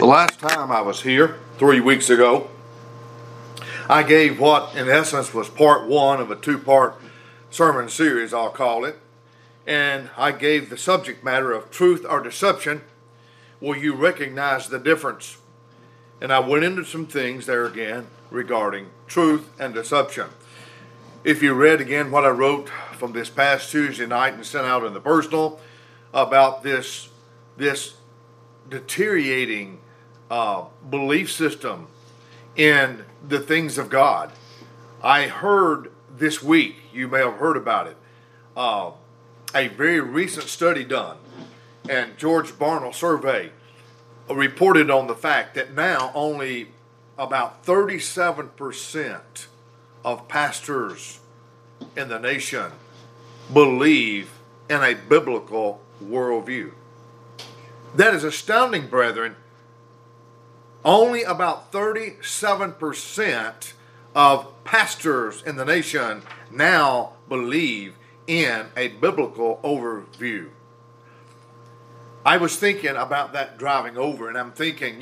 last time I was here, 3 weeks ago, I gave what in essence was part one of a two-part sermon series, I'll call it. And I gave the subject matter of truth or deception. Will you recognize the difference? And I went into some things there again regarding truth and deception. If you read again what I wrote from this past Tuesday night and sent out in the personal about this deteriorating belief system in the things of God. I heard this week, you may have heard about it, a very recent study done, and George Barna survey reported on the fact that now only about 37% of pastors in the nation believe in a biblical worldview. That is astounding, brethren. Only about 37% of pastors in the nation now believe in a biblical overview. I was thinking about that driving over, and I'm thinking,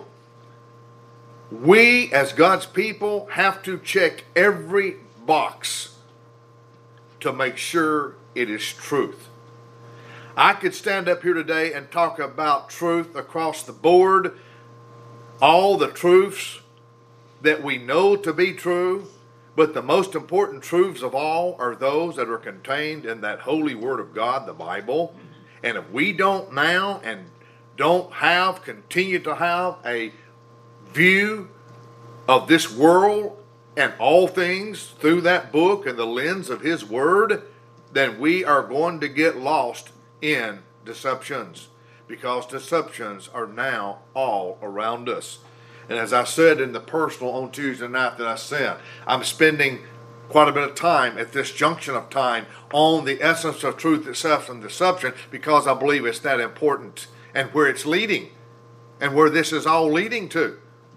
we as God's people have to check every box to make sure it is truth. I could stand up here today and talk about truth across the board, all the truths that we know to be true, but the most important truths of all are those that are contained in that holy word of God, the Bible. And if we don't now and continue to have a view of this world and all things through that book and the lens of His Word, then we are going to get lost in deceptions, because deceptions are now all around us. And as I said in the personal on Tuesday night that I sent, I'm spending quite a bit of time at this junction of time on the essence of truth itself and deception, because I believe it's that important and where it's leading and where this is all leading to.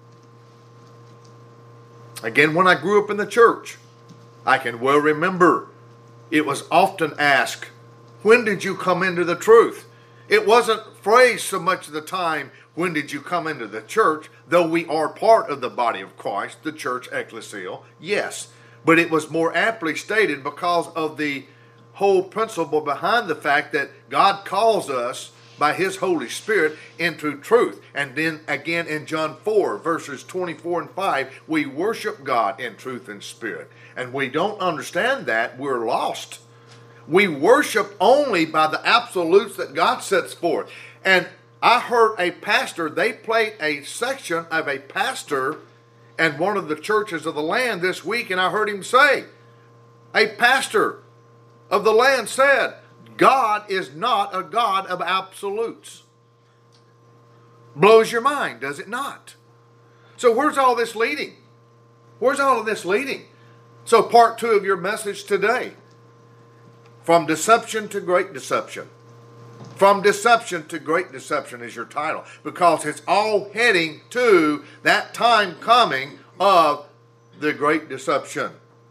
Again, when I grew up in the church, I can well remember it was often asked, when did you come into the truth? It wasn't phrased so much of the time, when did you come into the church? Though we are part of the body of Christ, the church ecclesial, yes. But it was more aptly stated because of the whole principle behind the fact that God calls us by His Holy Spirit into truth. And then again in John 4, verses 24 and 5, we worship God in truth and spirit. And we don't understand that, we're lost. We worship only by the absolutes that God sets forth. And I heard a pastor, they played a section of a pastor in one of the churches of the land this week, and I heard him say, a pastor of the land said, God is not a God of absolutes. Blows your mind, does it not? So where's all this leading? Where's all of this leading? So part two of your message today, from deception to great deception. From deception to great deception is your title, because it's all heading to that time coming of the great deception.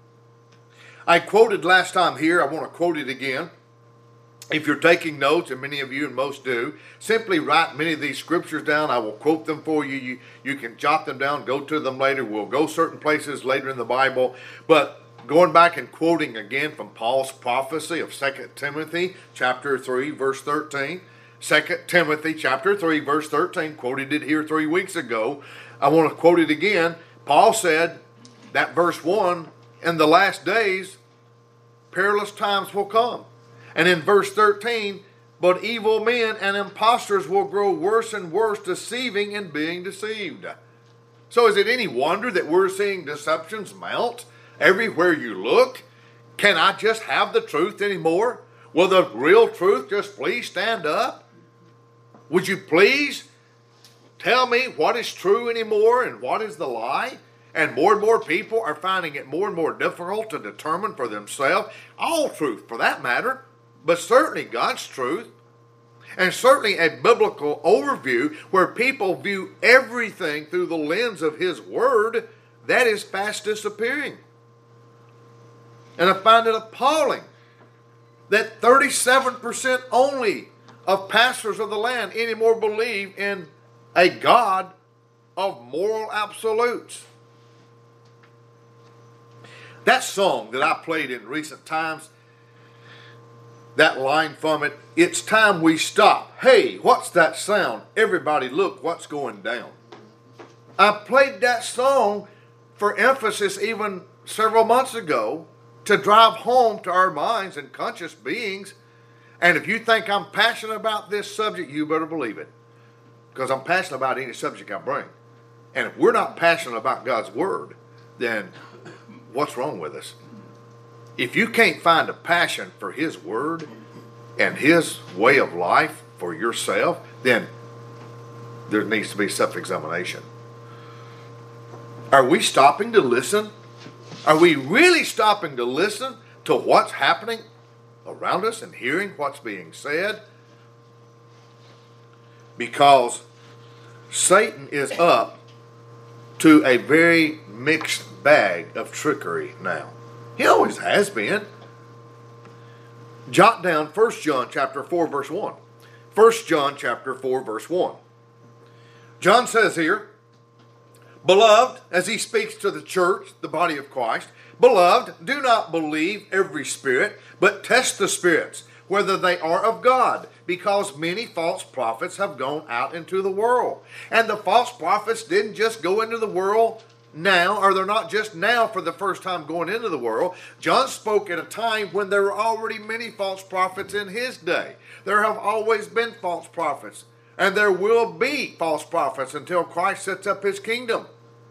I quoted last time here, I want to quote it again. If you're taking notes, and many of you and most do, simply write many of these scriptures down. I will quote them for you. You can jot them down, go to them later. We'll go certain places later in the Bible. But going back and quoting again from Paul's prophecy of 2 Timothy chapter 3, verse 13. 2 Timothy chapter 3, verse 13, quoted it here 3 weeks ago. I want to quote it again. Paul said, that verse 1, in the last days, perilous times will come. And in verse 13, but evil men and impostors will grow worse and worse, deceiving and being deceived. So is it any wonder that we're seeing deceptions mount everywhere you look? Can I just have the truth anymore? Will the real truth just please stand up? Would you please tell me what is true anymore and what is the lie? And more people are finding it more and more difficult to determine for themselves all truth for that matter, but certainly God's truth. And certainly a biblical overview where people view everything through the lens of His Word, that is fast disappearing. And I find it appalling that 37% only of pastors of the land anymore believe in a God of moral absolutes. That song that I played in recent times, that line from it, it's time we stop. Hey, what's that sound? Everybody look what's going down. I played that song for emphasis even several months ago to drive home to our minds and conscious beings. And if you think I'm passionate about this subject, you better believe it. Because I'm passionate about any subject I bring. And if we're not passionate about God's Word, then what's wrong with us? If you can't find a passion for His Word and His way of life for yourself, then there needs to be self-examination. Are we stopping to listen? Are we really stopping to listen to what's happening around us and hearing what's being said? Because Satan is up to a very mixed bag of trickery now. He always has been. Jot down 1 John chapter 4 verse 1. 1 John chapter 4 verse 1. John says here, Beloved, as he speaks to the church, the body of Christ, Beloved, do not believe every spirit, but test the spirits, whether they are of God, because many false prophets have gone out into the world. And the false prophets didn't just go into the world now, or they're not just now for the first time going into the world. John spoke at a time when there were already many false prophets in his day. There have always been false prophets, and there will be false prophets until Christ sets up his kingdom.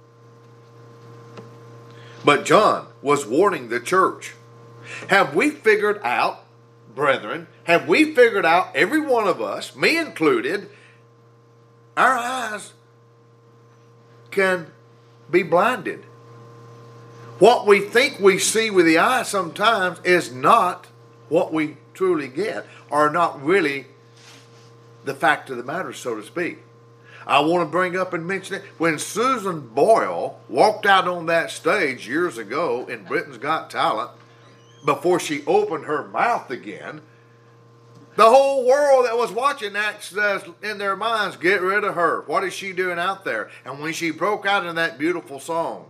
But John was warning the church. Have we figured out, brethren, have we figured out, every one of us, me included, our eyes can be blinded. What we think we see with the eye sometimes is not what we truly get, or not really the fact of the matter, so to speak. I want to bring up and mention it. When Susan Boyle walked out on that stage years ago in Britain's Got Talent, before she opened her mouth again, the whole world that was watching that says in their minds, get rid of her. What is she doing out there? And when she broke out in that beautiful song.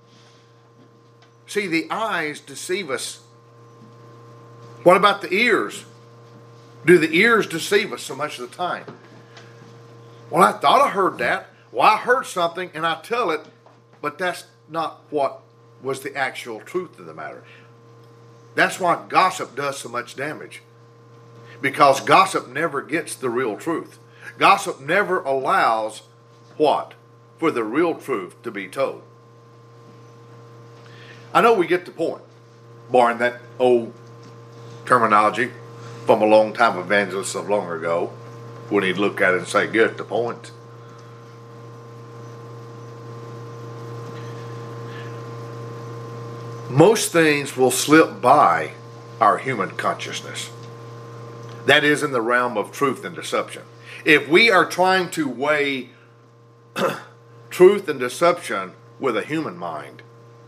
See, the eyes deceive us. What about the ears? Do the ears deceive us so much of the time? Well, I thought I heard that. Well, I heard something and I tell it, but that's not what was the actual truth of the matter. That's why gossip does so much damage. Because gossip never gets the real truth. Gossip never allows what? For the real truth to be told. I know we get the point, barring that old terminology from a long time evangelist of long ago, when he'd look at it and say, get the point. Most things will slip by our human consciousness. That is in the realm of truth and deception. If we are trying to weigh truth and deception with a human mind,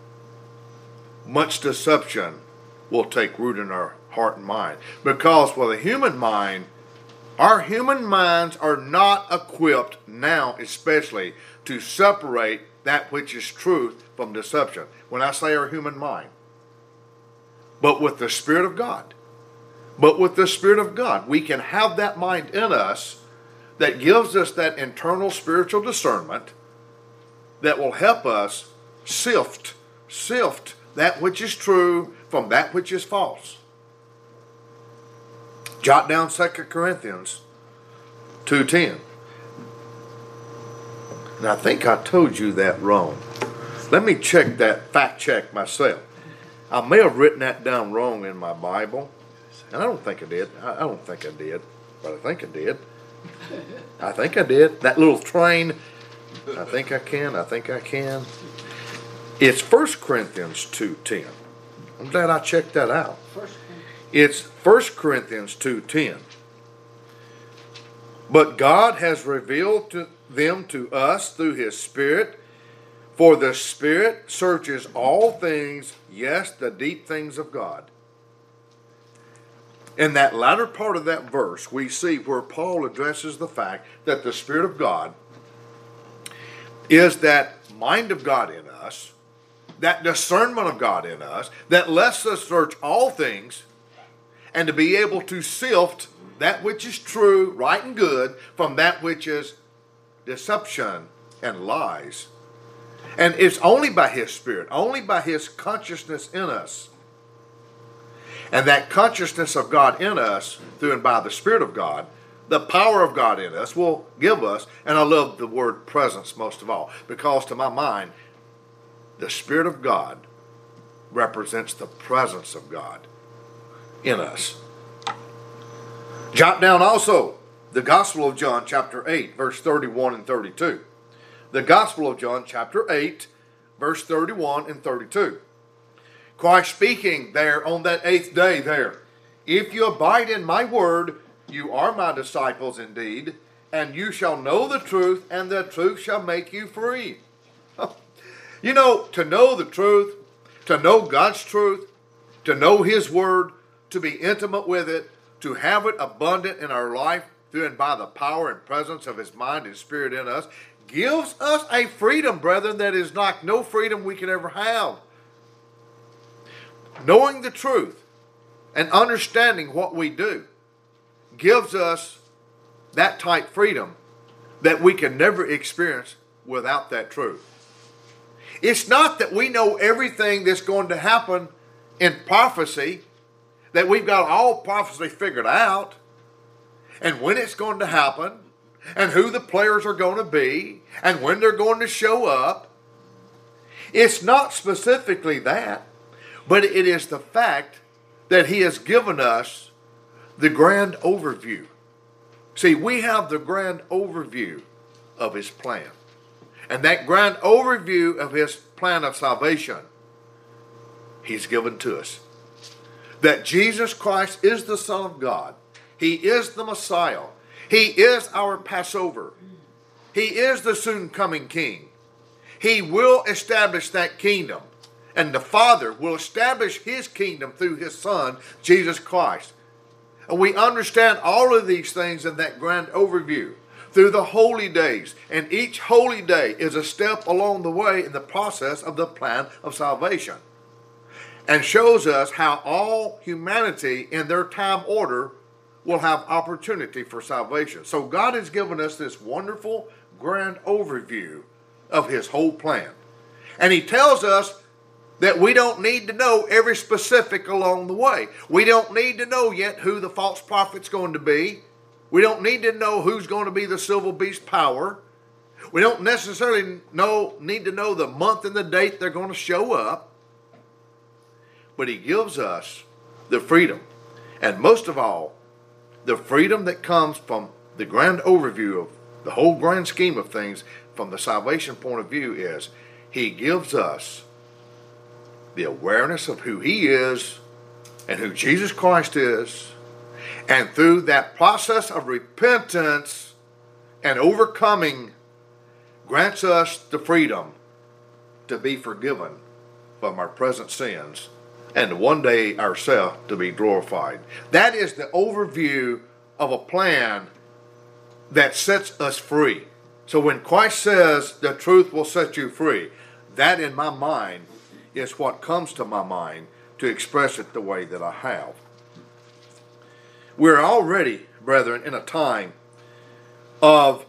much deception will take root in our heart and mind. Because with a human mind, our human minds are not equipped now especially to separate that which is truth from deception. When I say our human mind. But with the Spirit of God. But with the Spirit of God, we can have that mind in us that gives us that internal spiritual discernment that will help us sift that which is true from that which is false. Jot down 2 Corinthians 2:10. And I think I told you that wrong. Let me check that, fact check myself. I may have written that down wrong in my Bible. And I don't think I did. I don't think I did. But I think I did. I think I did. That little train. I think I can. It's 1 Corinthians 2:10. I'm glad I checked that out. It's 1 Corinthians 2:10. But God has revealed them to us through His Spirit, for the Spirit searches all things, yes, the deep things of God. In that latter part of that verse, we see where Paul addresses the fact that the Spirit of God is that mind of God in us, that discernment of God in us, that lets us search all things and to be able to sift that which is true, right, and good from that which is deception and lies. And it's only by His Spirit, only by His consciousness in us. And that consciousness of God in us, through and by the Spirit of God, the power of God in us will give us, and I love the word presence most of all, because to my mind, the Spirit of God represents the presence of God in us. Jot down also the Gospel of John chapter 8, verse 31 and 32. The Gospel of John chapter 8, verse 31 and 32. Christ speaking there on that 8th day there, if you abide in my word, you are my disciples indeed, and you shall know the truth, and the truth shall make you free. You know, to know the truth, to know God's truth, to know His word, to be intimate with it, to have it abundant in our life through and by the power and presence of His mind and Spirit in us, gives us a freedom, brethren, that is like no freedom we could ever have. Knowing the truth and understanding what we do gives us that type freedom that we can never experience without that truth. It's not that we know everything that's going to happen in prophecy, that we've got all prophecy figured out, and when it's going to happen, and who the players are going to be, and when they're going to show up. It's not specifically that, but it is the fact that He has given us the grand overview. See, we have the grand overview of His plan. And that grand overview of His plan of salvation, He's given to us. That Jesus Christ is the Son of God. He is the Messiah. He is our Passover. He is the soon coming King. He will establish that kingdom. And the Father will establish His kingdom through His Son, Jesus Christ. And we understand all of these things in that grand overview through the holy days. And each holy day is a step along the way in the process of the plan of salvation. And shows us how all humanity in their time order will have opportunity for salvation. So God has given us this wonderful grand overview of His whole plan. And He tells us that we don't need to know every specific along the way. We don't need to know yet who the false prophet's going to be. We don't need to know who's going to be the civil beast power. We don't necessarily need to know the month and the date they're going to show up. But He gives us the freedom. And most of all, the freedom that comes from the grand overview of the whole grand scheme of things from the salvation point of view is He gives us the awareness of who He is and who Jesus Christ is. And through that process of repentance and overcoming, grants us the freedom to be forgiven from our present sins and one day ourselves to be glorified. That is the overview of a plan that sets us free. So when Christ says the truth will set you free, that in my mind is what comes to my mind to express it the way that I have. We're already, brethren, in a time of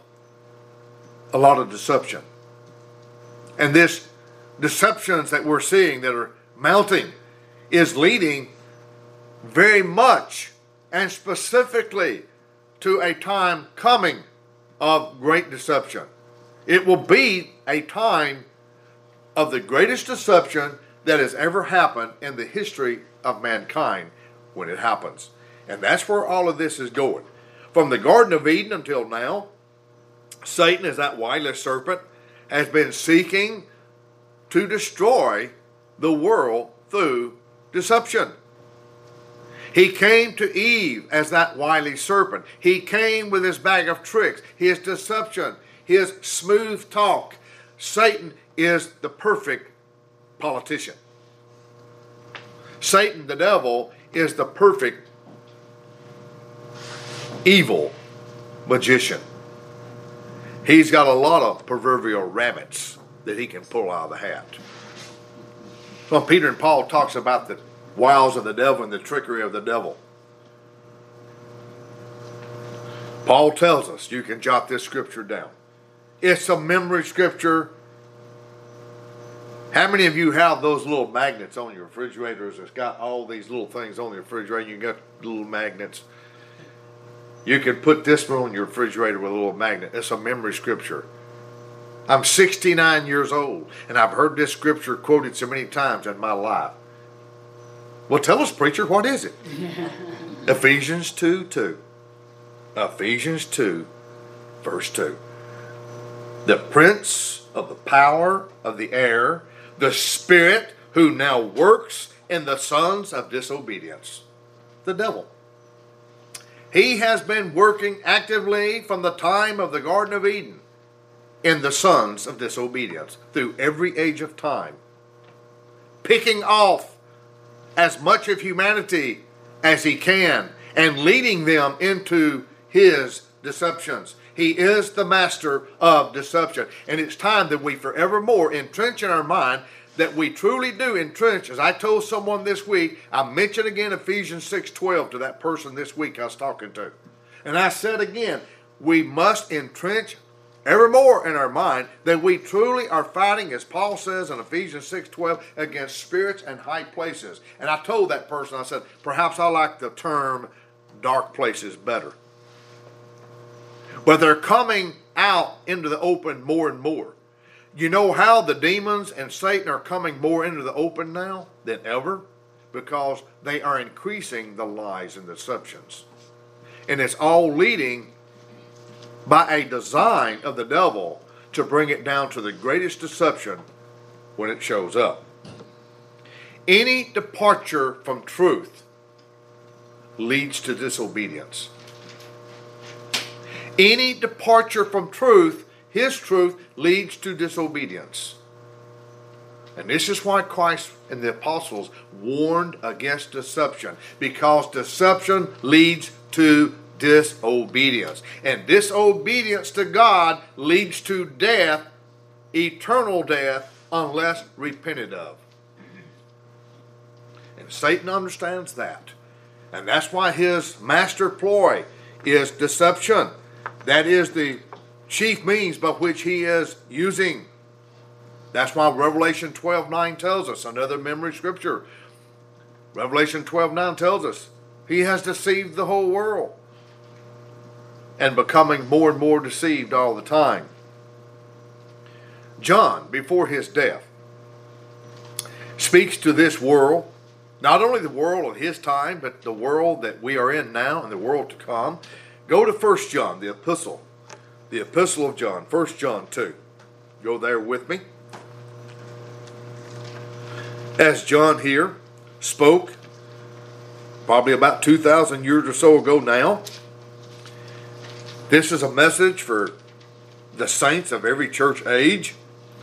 a lot of deception. And this deceptions that we're seeing that are mounting is leading very much and specifically to a time coming of great deception. It will be a time of the greatest deception that has ever happened in the history of mankind when it happens. And that's where all of this is going. From the Garden of Eden until now, Satan, as that wily serpent, has been seeking to destroy the world through deception. He came to Eve as that wily serpent. He came with his bag of tricks, his deception, his smooth talk. Satan is the perfect politician. Satan, the devil, is the perfect evil magician. He's got a lot of proverbial rabbits that he can pull out of the hat. Well, Peter and Paul talks about the wiles of the devil and the trickery of the devil. Paul tells us, you can jot this scripture down. It's a memory scripture. How many of you have those little magnets on your refrigerators? It's got all these little things on the refrigerator. You got little magnets. You can put this one on your refrigerator with a little magnet. It's a memory scripture. I'm 69 years old, and I've heard this scripture quoted so many times in my life. Well, tell us, preacher, what is it? Ephesians 2:2. Ephesians 2, verse 2. The prince of the power of the air, the spirit who now works in the sons of disobedience, the devil. He has been working actively from the time of the Garden of Eden in the sons of disobedience through every age of time, picking off as much of humanity as he can and leading them into his deceptions. He is the master of deception. And it's time that we forevermore entrench in our mind that we truly do entrench. As I told someone this week, I mentioned again Ephesians 6:12 to that person this week I was talking to. And I said again, we must entrench evermore in our mind that we truly are fighting, as Paul says in Ephesians 6:12, against spirits and high places. And I told that person, I said, perhaps I like the term dark places better. But they're coming out into the open more and more. You know how the demons and Satan are coming more into the open now than ever? Because they are increasing the lies and deceptions. And it's all leading by a design of the devil to bring it down to the greatest deception when it shows up. Any departure from truth leads to disobedience. Any departure from truth, his truth, leads to disobedience. And this is why Christ and the apostles warned against deception, because deception leads to disobedience. And disobedience to God leads to death, eternal death, unless repented of. And Satan understands that. And that's why his master ploy is deception. That is the chief means by which he is using. That's why Revelation 12:9 tells us, another memory scripture. Revelation 12:9 tells us he has deceived the whole world and becoming more and more deceived all the time. John, before his death, speaks to this world, not only the world of his time, but the world that we are in now and the world to come. Go to 1 John, the epistle of John, 1 John 2. Go there with me. As John here spoke, probably about 2,000 years or so ago now, this is a message for the saints of every church age.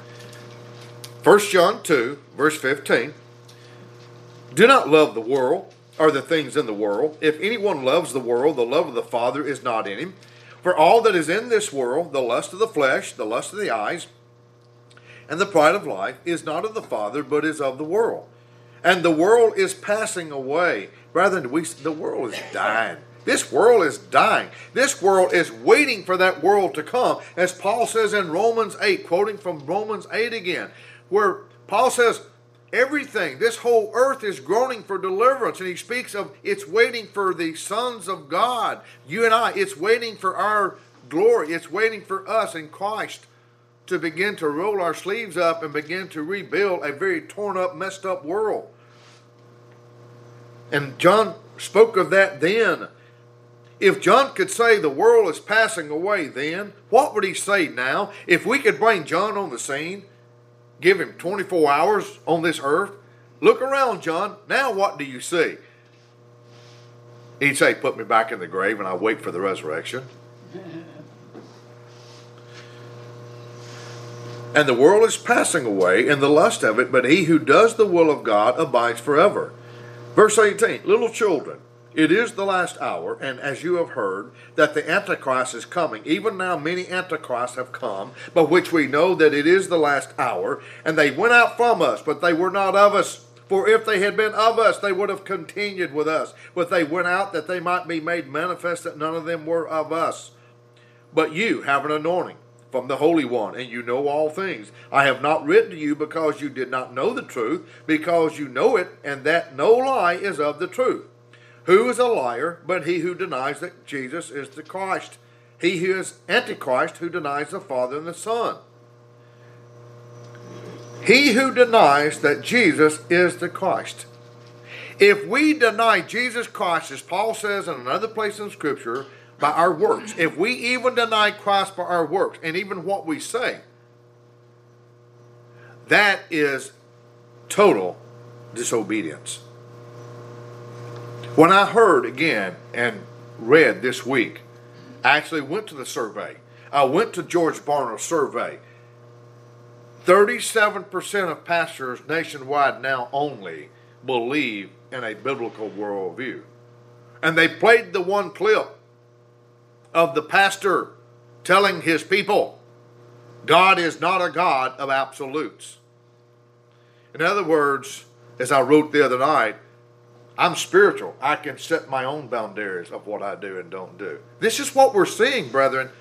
1 John 2, verse 15. Do not love the world or the things in the world. If anyone loves the world, the love of the Father is not in him. For all that is in this world, the lust of the flesh, the lust of the eyes, and the pride of life, is not of the Father, but is of the world. And the world is passing away. Rather than the world is dying. This world is dying. This world is waiting for that world to come. As Paul says in Romans 8, quoting from Romans 8 again, where Paul says, everything, this whole earth is groaning for deliverance. And he speaks of it's waiting for the sons of God. You and I, it's waiting for our glory. It's waiting for us in Christ to begin to roll our sleeves up and begin to rebuild a very torn up, messed up world. And John spoke of that then. If John could say the world is passing away then, what would he say now? If we could bring John on the scene, give him 24 hours on this earth, look around, John, now what do you see? He'd say, put me back in the grave and I'll wait for the resurrection. And the world is passing away in the lust of it, but he who does the will of God abides forever. Verse 18, little children, It is the last hour, and as you have heard, that the Antichrist is coming. Even now many Antichrists have come, by which we know that it is the last hour. And they went out from us, but they were not of us. For if they had been of us, they would have continued with us. But they went out that they might be made manifest that none of them were of us. But you have an anointing from the Holy One, and you know all things. I have not written to you because you did not know the truth, because you know it, and that no lie is of the truth. Who is a liar but he who denies that Jesus is the Christ? He who is Antichrist, who denies the Father and the Son. He who denies that Jesus is the Christ. If we deny Jesus Christ, as Paul says in another place in Scripture, by our works, if we even deny Christ by our works, and even what we say, that is total disobedience. When I heard again and read this week, I actually went to the survey. I went to George Barna's survey. 37% of pastors nationwide now only believe in a biblical worldview. And they played the one clip of the pastor telling his people, God is not a God of absolutes. In other words, as I wrote the other night, I'm spiritual. I can set my own boundaries of what I do and don't do. This is what we're seeing, brethren.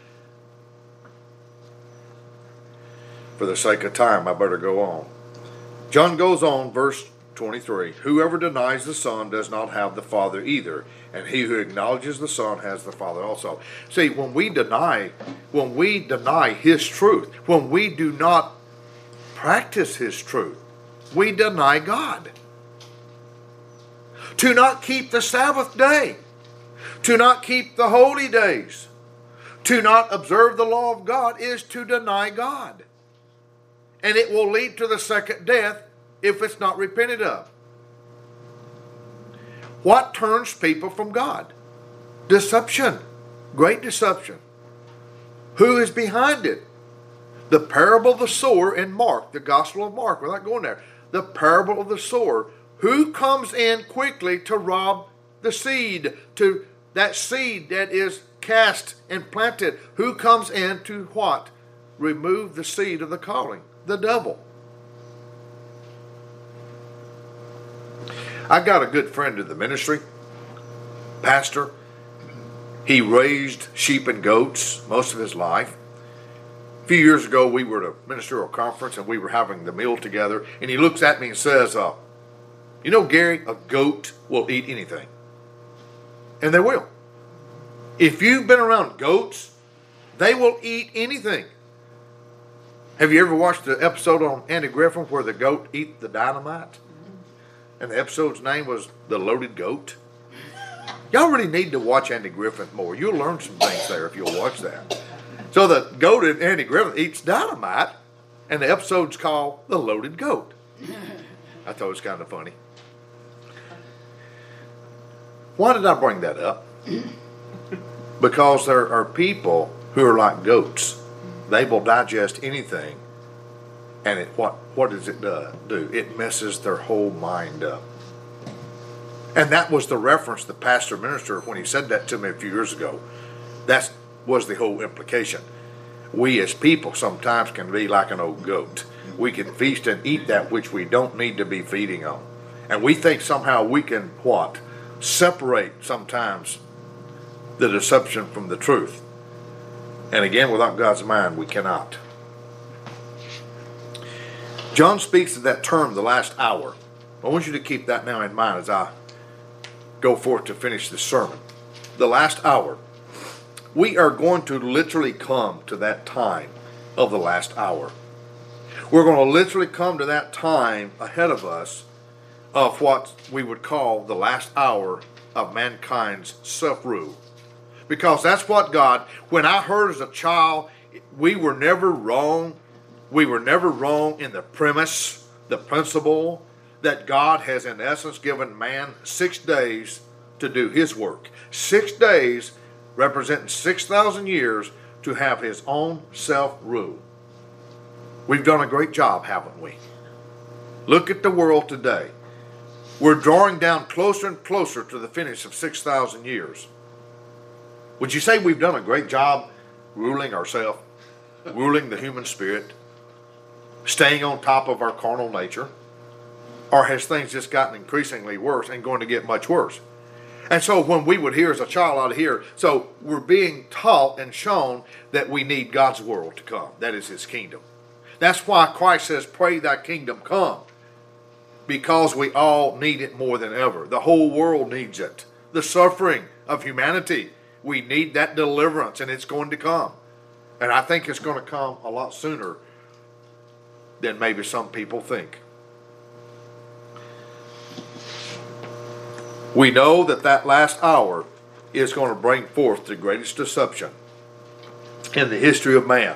For the sake of time, I better go on. John goes on, verse 23. Whoever denies the Son does not have the Father either, and he who acknowledges the Son has the Father also. See, when we deny His truth, when we do not practice His truth, we deny God. To not keep the Sabbath day, to not keep the holy days, to not observe the law of God is to deny God. And it will lead to the second death if it's not repented of. What turns people from God? Deception. Great deception. Who is behind it? The parable of the sower in Mark, the Gospel of Mark. We're not going there. The parable of the sower. Who comes in quickly to rob the seed, to that seed that is cast and planted? Who comes in to what? Remove the seed of the calling. The devil. I got a good friend in the ministry, pastor. He raised sheep and goats most of his life. A few years ago, we were at a ministerial conference and we were having the meal together. And he looks at me and says, you know, Gary, a goat will eat anything. And they will. If you've been around goats, they will eat anything. Have you ever watched the episode on Andy Griffin where the goat eat the dynamite? And the episode's name was The Loaded Goat. Y'all really need to watch Andy Griffin more. You'll learn some things there if you'll watch that. So the goat in Andy Griffin eats dynamite, and the episode's called The Loaded Goat. I thought it was kind of funny. Why did I bring that up? Because there are people who are like goats. They will digest anything, and what does it do? It messes their whole mind up. And that was the reference the pastor ministered when he said that to me a few years ago. That was the whole implication. We as people sometimes can be like an old goat. We can feast and eat that which we don't need to be feeding on. And we think somehow we can separate sometimes the deception from the truth. And again, without God's mind, we cannot. John speaks of that term, the last hour. I want you to keep that now in mind as I go forth to finish this sermon. The last hour. We are going to literally come to that time of the last hour. We're going to literally come to that time ahead of us of what we would call the last hour of mankind's self-rule. Because that's what God, when I heard as a child, we were never wrong. We were never wrong in the premise, the principle, that God has in essence given man 6 days to do His work. 6 days representing 6,000 years to have His own self-rule. We've done a great job, haven't we? Look at the world today. We're drawing down closer and closer to the finish of 6,000 years. Would you say we've done a great job ruling ourselves, ruling the human spirit, staying on top of our carnal nature? Or has things just gotten increasingly worse and going to get much worse? And so when we would hear as a child out of here, so we're being taught and shown that we need God's world to come. That is his kingdom. That's why Christ says, pray thy kingdom come. Because we all need it more than ever. The whole world needs it. The suffering of humanity. We need that deliverance, and it's going to come. And I think it's going to come a lot sooner than maybe some people think. We know that that last hour is going to bring forth the greatest deception in the history of man.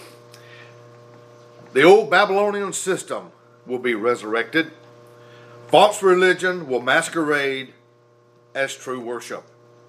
The old Babylonian system will be resurrected. False religion will masquerade as true worship.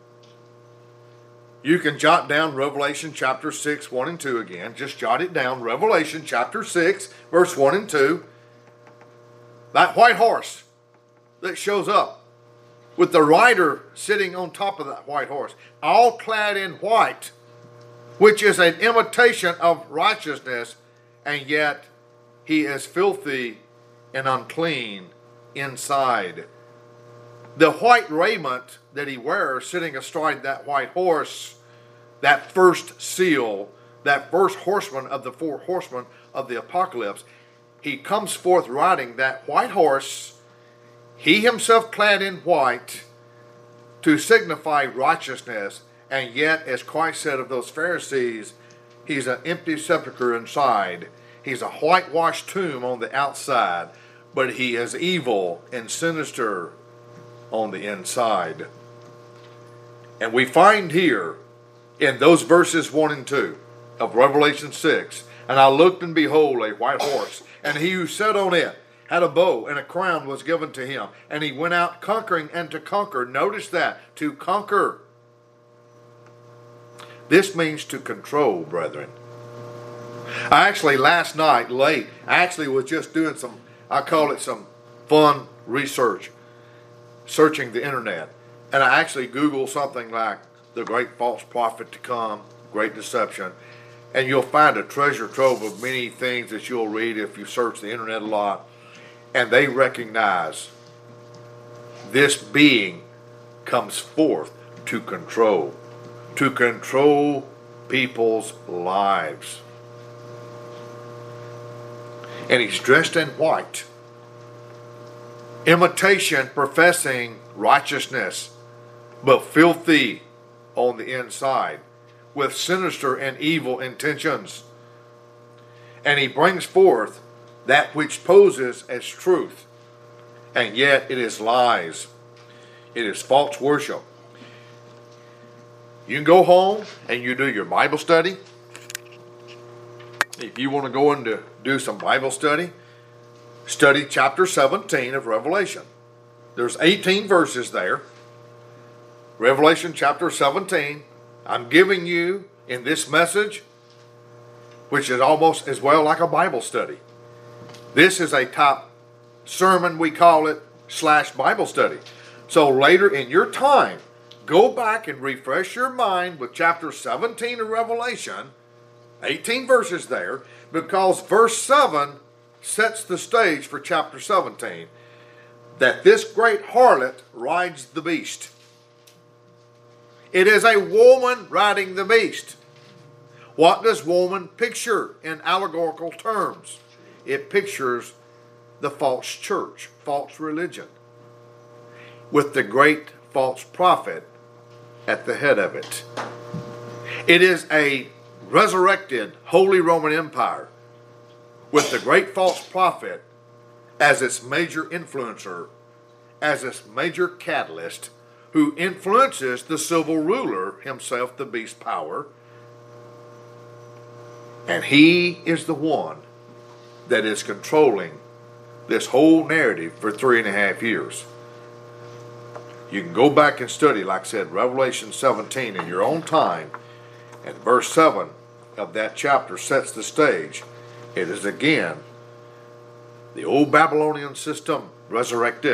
You can jot down Revelation chapter 6, 1 and 2 again. Just jot it down. Revelation chapter 6, verse 1 and 2. That white horse that shows up with the rider sitting on top of that white horse, all clad in white, which is an imitation of righteousness, and yet he is filthy and unclean inside. The white raiment that he wears sitting astride that white horse, that first seal, that first horseman of the four horsemen of the apocalypse, he comes forth riding that white horse, he himself clad in white, to signify righteousness. And yet, as Christ said of those Pharisees, he's an empty sepulchre inside. He's a whitewashed tomb on the outside, but he is evil and sinister on the inside. And we find here in those verses 1 and 2 of Revelation 6, and I looked and behold a white horse, and he who sat on it had a bow, and a crown was given to him, and he went out conquering and to conquer. Notice that, to conquer. This means to control, brethren. I actually last night late, was just doing some, I call it some fun research, searching the internet. And I actually Googled something like the great false prophet to come, great deception. And you'll find a treasure trove of many things that you'll read if you search the internet a lot. And they recognize this being comes forth to control people's lives. And he's dressed in white. Imitation, professing righteousness, but filthy on the inside, with sinister and evil intentions. And he brings forth that which poses as truth, and yet it is lies. It is false worship. You can go home and you do your Bible study. If you want to go in to do some Bible study, study chapter 17 of Revelation. There's 18 verses there. Revelation chapter 17. I'm giving you in this message, which is almost as well like a Bible study. This is a top sermon, we call it, / Bible study. So later in your time, go back and refresh your mind with chapter 17 of Revelation, 18 verses there, because verse 7 sets the stage for chapter 17, that this great harlot rides the beast. It is a woman riding the beast. What does woman picture in allegorical terms? It pictures the false church, false religion, with the great false prophet at the head of it. It is a resurrected Holy Roman Empire with the great false prophet as its major influencer, as its major catalyst, who influences the civil ruler himself, the beast power. And he is the one that is controlling this whole narrative for 3.5 years. You can go back and study, like I said, Revelation 17 in your own time, and verse 7 of that chapter sets the stage. It is again the old Babylonian system resurrected,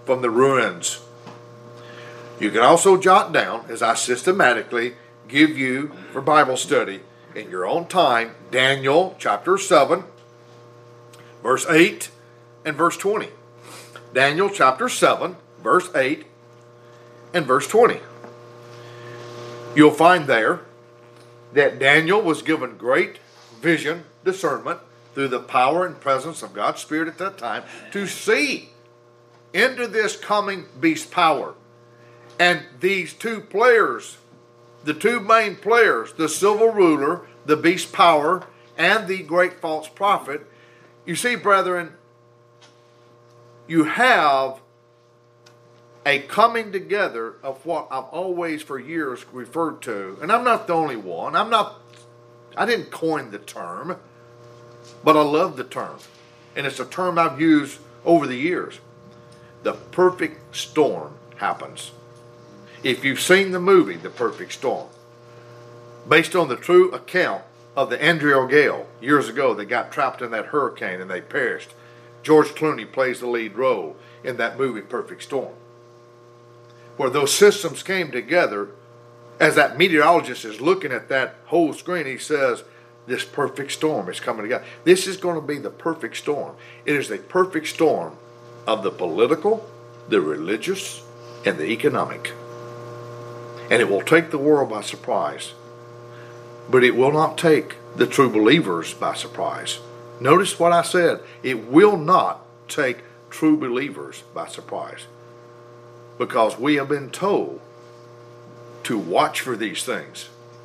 from the ruins. You can also jot down, as I systematically give you for Bible study in your own time, Daniel chapter 7, verse 8 and verse 20. Daniel chapter 7, verse 8 and verse 20. You'll find there that Daniel was given great vision, discernment, through the power and presence of God's Spirit at that time, to see into this coming beast power. And these two players, the two main players, the civil ruler, the beast power, and the great false prophet, you see, brethren, you have a coming together of what I've always for years referred to, and I'm not the only one. I didn't coin the term, but I love the term. And it's a term I've used over the years. The perfect storm happens. If you've seen the movie, The Perfect Storm, based on the true account of the Andrew Gale years ago, they got trapped in that hurricane and they perished. George Clooney plays the lead role in that movie, Perfect Storm, where those systems came together. As that meteorologist is looking at that whole screen, he says, this perfect storm is coming together. This is going to be the perfect storm. It is the perfect storm of the political, the religious, and the economic. And it will take the world by surprise. But it will not take the true believers by surprise. Notice what I said. It will not take true believers by surprise. Because we have been told to watch for these things.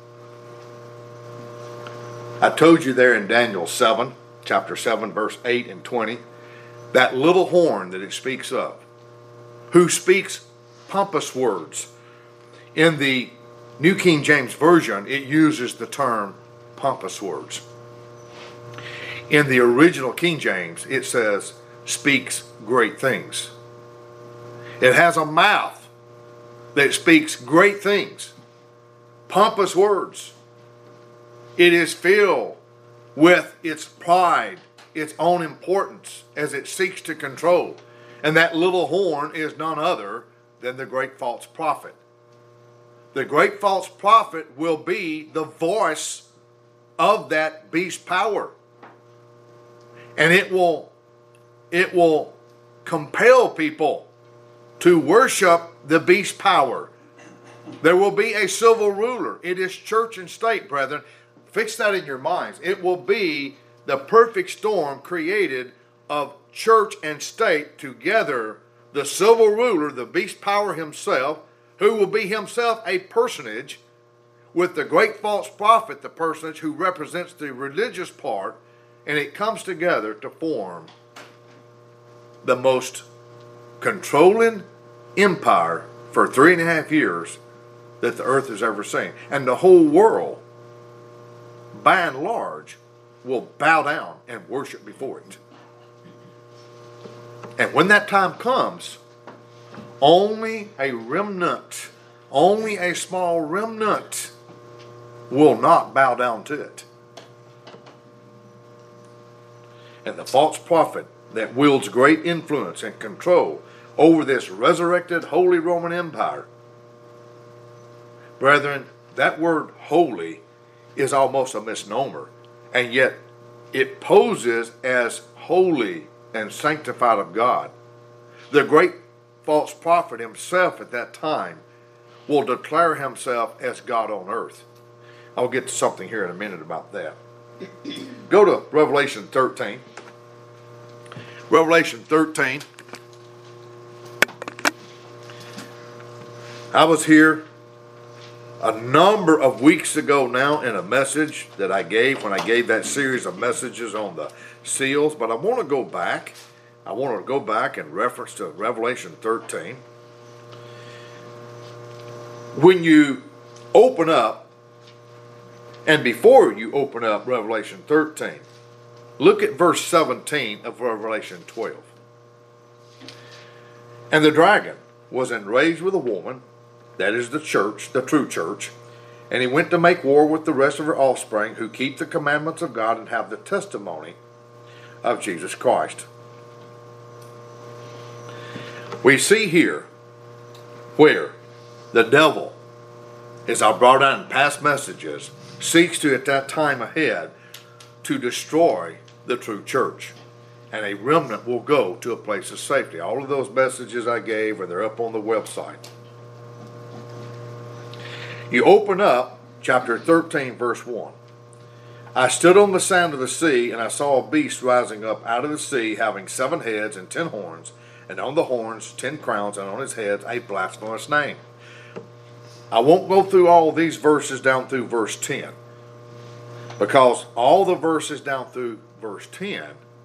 I told you there in Daniel 7, chapter 7, verse 8 and 20, that little horn that it speaks of, who speaks pompous words. In the New King James Version, it uses the term pompous words. In the original King James, it says, speaks great things. It has a mouth that speaks great things, pompous words. It is filled with its pride, its own importance, as it seeks to control. And that little horn is none other than the great false prophet. The great false prophet will be the voice of that beast power. And it will compel people to worship the beast power. There will be a civil ruler. It is church and state, brethren. Fix that in your minds. It will be the perfect storm created of church and state together. The civil ruler, the beast power himself, who will be himself a personage, with the great false prophet, the personage who represents the religious part, and it comes together to form the most controlling empire for 3.5 years that the earth has ever seen. And the whole world, by and large, will bow down and worship before it. And when that time comes, only a remnant, only a small remnant will not bow down to it. And the false prophet that wields great influence and control over this resurrected Holy Roman Empire. Brethren, that word holy is almost a misnomer, and yet it poses as holy and sanctified of God. The great false prophet himself at that time will declare himself as God on earth. I'll get to something here in a minute about that. Go to Revelation 13. Revelation 13. I was here a number of weeks ago now in a message that I gave when I gave that series of messages on the seals, but I want to go back. I want to go back in reference to Revelation 13. When you open up, and before you open up Revelation 13, look at verse 17 of Revelation 12. And the dragon was enraged with a woman, that is the church, the true church, and he went to make war with the rest of her offspring who keep the commandments of God and have the testimony of Jesus Christ. We see here where the devil, as I brought out in past messages, seeks to, at that time ahead, to destroy the true church. And a remnant will go to a place of safety. All of those messages I gave, they're up on the website. You open up chapter 13, verse 1. I stood on the sand of the sea, and I saw a beast rising up out of the sea, having 7 heads and 10 horns, and on the horns 10 crowns, and on his heads a blasphemous name. I won't go through all these verses down through verse 10, because all the verses down through verse 10,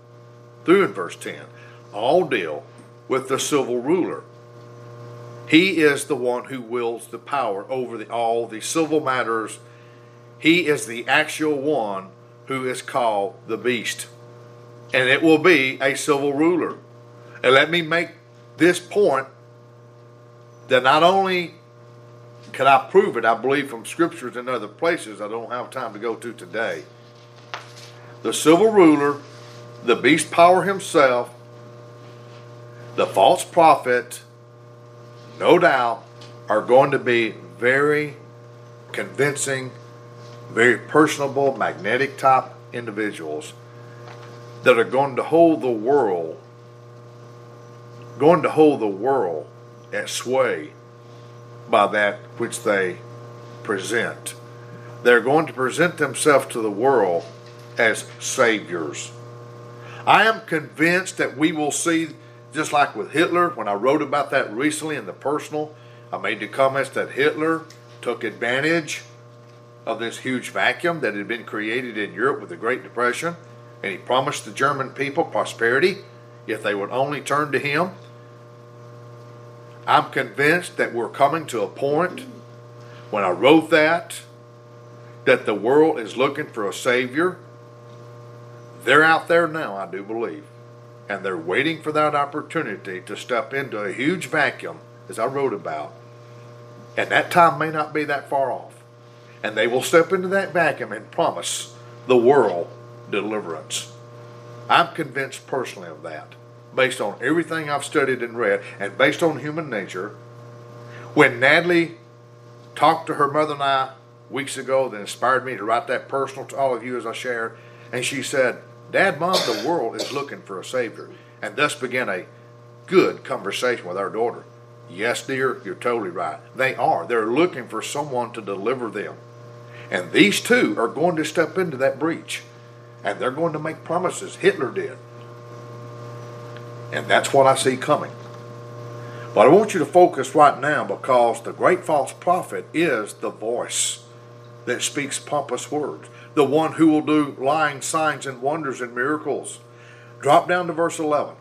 all deal with the civil ruler. He is the one who wields the power over all the civil matters. He is the actual one who is called the beast. And it will be a civil ruler. And let me make this point, that not only can I prove it, I believe from scriptures and other places I don't have time to go to today. The civil ruler, the beast power himself, the false prophet, no doubt, are going to be very convincing, very personable, magnetic type individuals that are going to hold the world at sway by that which they present. They're going to present themselves to the world as saviors. I am convinced that we will see, just like with Hitler, when I wrote about that recently in the personal, I made the comments that Hitler took advantage of this huge vacuum that had been created in Europe with the Great Depression, and he promised the German people prosperity if they would only turn to him. I'm convinced that we're coming to a point, when I wrote that the world is looking for a savior. They're out there now, I do believe, and they're waiting for that opportunity to step into a huge vacuum, as I wrote about, and that time may not be that far off. And they will step into that vacuum and promise the world deliverance. I'm convinced personally of that, based on everything I've studied and read, and based on human nature. When Natalie talked to her mother and I weeks ago, that inspired me to write that personal to all of you as I shared, and she said, Dad, Mom, the world is looking for a Savior. And thus began a good conversation with our daughter. Yes, dear, you're totally right. They are. They're looking for someone to deliver them. And these two are going to step into that breach. And they're going to make promises. Hitler did. And that's what I see coming. But I want you to focus right now, because the great false prophet is the voice that speaks pompous words. The one who will do lying signs and wonders and miracles. Drop down to verse 11.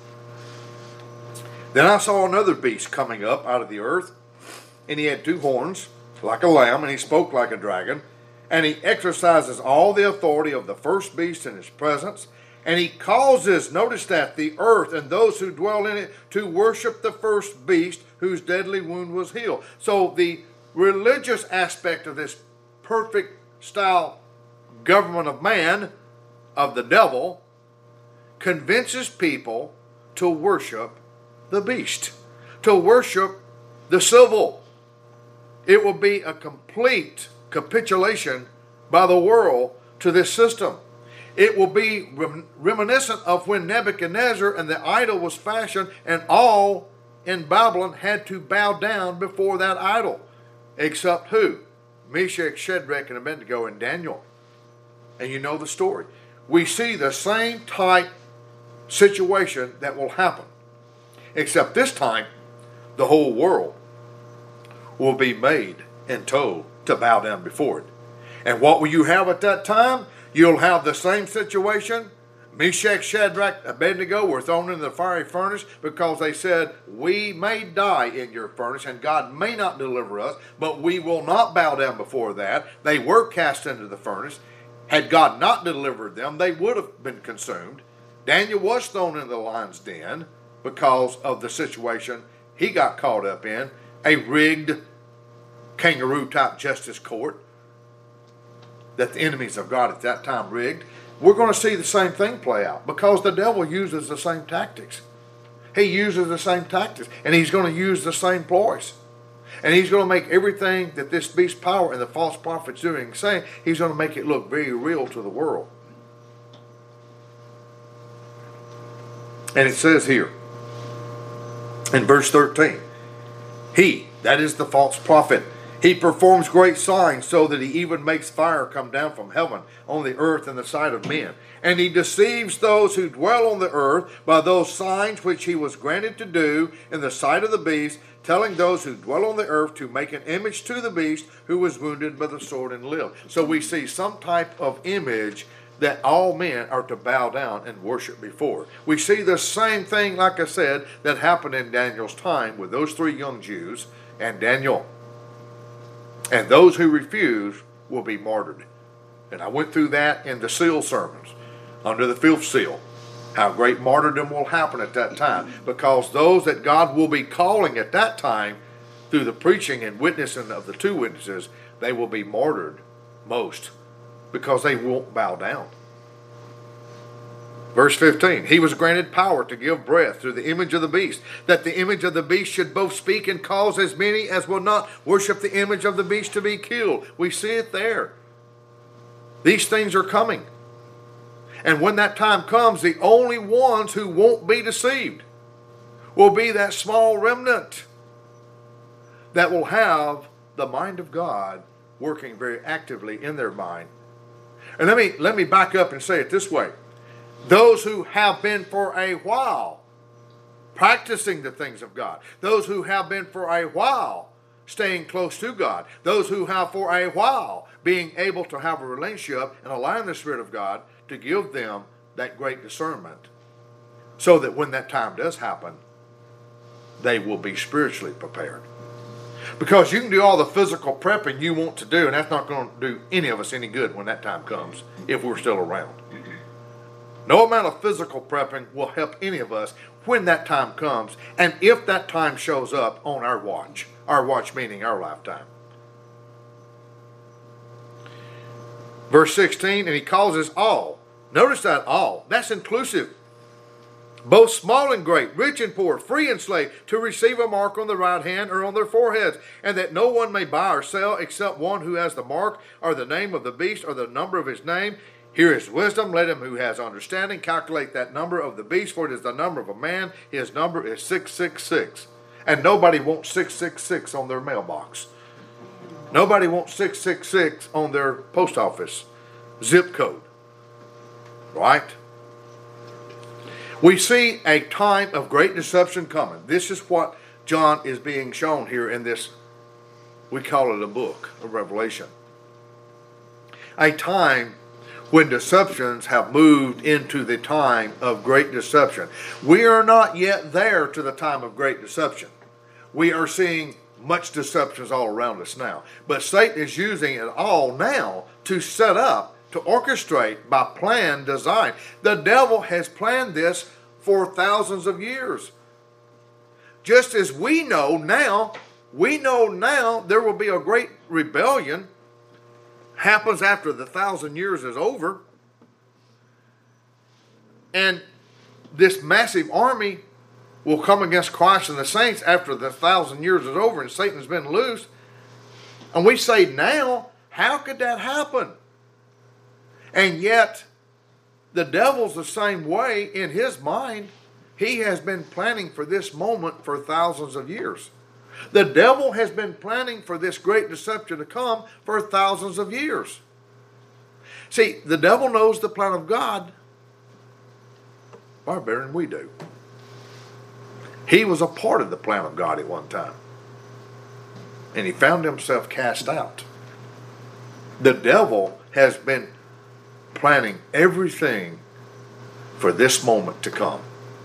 Then I saw another beast coming up out of the earth, and he had 2 horns, like a lamb, and he spoke like a dragon, and he exercises all the authority of the first beast in his presence, and he causes, notice that, the earth and those who dwell in it to worship the first beast whose deadly wound was healed. So the religious aspect of this perfect style government of man, of the devil, convinces people to worship the beast, to worship the civil. It will be a complete capitulation by the world to this system. It will be reminiscent of when Nebuchadnezzar and the idol was fashioned, and all in Babylon had to bow down before that idol, except who? Meshach, Shadrach, and Abednego, and Daniel. And you know the story. We see the same type situation that will happen, except this time the whole world will be made and told to bow down before it. And what will you have at that time? You'll have the same situation. Meshach, Shadrach, Abednego were thrown into the fiery furnace because they said, we may die in your furnace and God may not deliver us, but we will not bow down before that. They were cast into the furnace. Had God not delivered them, they would have been consumed. Daniel was thrown in the lion's den because of the situation he got caught up in, a rigged kangaroo-type justice court that the enemies of God at that time rigged. We're going to see the same thing play out because the devil uses the same tactics. He uses the same tactics, and he's going to use the same ploys. And he's going to make everything that this beast power and the false prophet's doing and saying, he's going to make it look very real to the world. And it says here, in verse 13, he, that is the false prophet, he performs great signs so that he even makes fire come down from heaven on the earth in the sight of men. And he deceives those who dwell on the earth by those signs which he was granted to do in the sight of the beast, telling those who dwell on the earth to make an image to the beast who was wounded by the sword and lived. So we see some type of image that all men are to bow down and worship before. We see the same thing, like I said, that happened in Daniel's time with those 3 young Jews and Daniel. And those who refuse will be martyred. And I went through that in the seal sermons under the 5th seal. How great martyrdom will happen at that time. Because those that God will be calling at that time through the preaching and witnessing of the 2 witnesses, they will be martyred most. Because they won't bow down. Verse 15, he was granted power to give breath through the image of the beast, that the image of the beast should both speak and cause as many as will not worship the image of the beast to be killed. We see it there. These things are coming. And when that time comes, the only ones who won't be deceived will be that small remnant that will have the mind of God working very actively in their mind. And let me back up and say it this way. Those who have been for a while practicing the things of God. Those who have been for a while staying close to God. Those who have for a while being able to have a relationship and allow the Spirit of God to give them that great discernment. So that when that time does happen, they will be spiritually prepared. Because you can do all the physical prepping you want to do, and that's not going to do any of us any good when that time comes, if we're still around. No amount of physical prepping will help any of us when that time comes, and if that time shows up on our watch meaning our lifetime. Verse 16, and he causes all. Notice that all. That's inclusive. Both small and great, rich and poor, free and slave, to receive a mark on the right hand or on their foreheads, and that no one may buy or sell except one who has the mark or the name of the beast or the number of his name. Here is wisdom. Let him who has understanding calculate that number of the beast, for it is the number of a man. His number is 666. And nobody wants 666 on their mailbox. Nobody wants 666 on their post office zip code. Right? We see a time of great deception coming. This is what John is being shown here in this, we call it a book of Revelation. A time when deceptions have moved into the time of great deception. We are not yet there to the time of great deception. We are seeing much deceptions all around us now. But Satan is using it all now to set up, to orchestrate by plan, design. The devil has planned this for thousands of years. Just as we know now there will be a great rebellion. Happens after the 1,000 years is over. And this massive army will come against Christ and the saints after the 1,000 years is over and Satan's been loosed. And we say now, how could that happen? And yet, the devil's the same way in his mind. He has been planning for this moment for thousands of years. The devil has been planning for this great deception to come for thousands of years. See, the devil knows the plan of God far better than we do. He was a part of the plan of God at one time. And he found himself cast out. The devil has been planning everything for this moment to come.